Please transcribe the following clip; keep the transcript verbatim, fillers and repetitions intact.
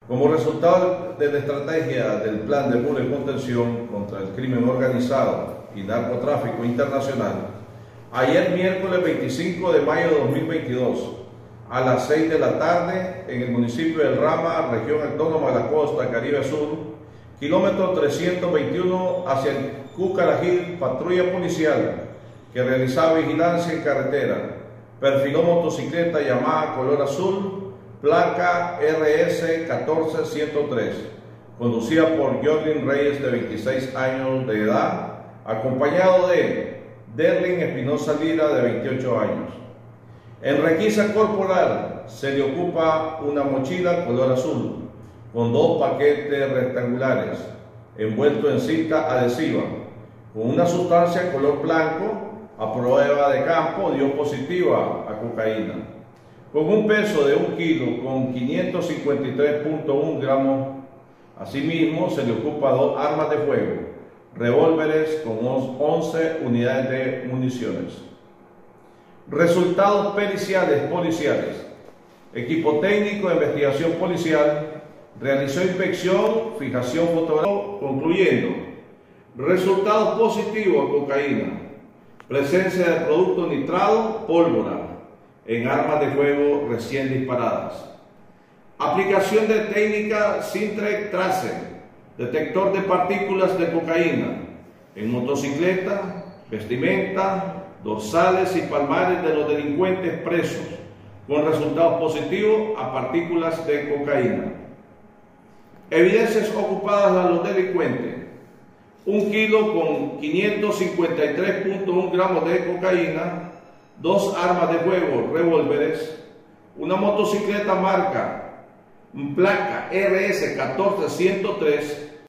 Como resultado de la estrategia del Plan de Muro y Contención contra el Crimen Organizado y Narcotráfico Internacional, ayer miércoles veinticinco de mayo de dos mil veintidós, a las seis de la tarde, en el municipio del Rama, región autónoma de la costa Caribe Sur, kilómetro trescientos veintiuno hacia el Cucarajil, patrulla policial que realizaba vigilancia en carretera, perfiló motocicleta Yamaha color azul, placa R S catorce ciento tres, conducida por Jorlin Reyes, de veintiséis años de edad, acompañado de Derlin Espinosa Lira, de veintiocho años. En requisa corporal se le ocupa una mochila color azul, con dos paquetes rectangulares, envuelto en cinta adhesiva, con una sustancia color blanco. A prueba de campo dio positiva a cocaína, con un peso de un kilo con quinientos cincuenta y tres punto uno gramos. Asimismo, se le ocupa dos armas de fuego, revólveres con once unidades de municiones. Resultados periciales policiales. Equipo técnico de investigación policial realizó inspección, fijación fotográfica, concluyendo resultados positivos a cocaína, presencia de producto nitrado, pólvora, en armas de fuego recién disparadas. Aplicación de técnica Sintrec Tracer, detector de partículas de cocaína, en motocicleta, vestimenta, dorsales y palmares de los delincuentes presos, con resultados positivos a partículas de cocaína. Evidencias ocupadas a los delincuentes: un kilo con quinientos cincuenta y tres punto uno gramos de cocaína, dos armas de fuego, revólveres, una motocicleta marca placa R S catorce ciento tres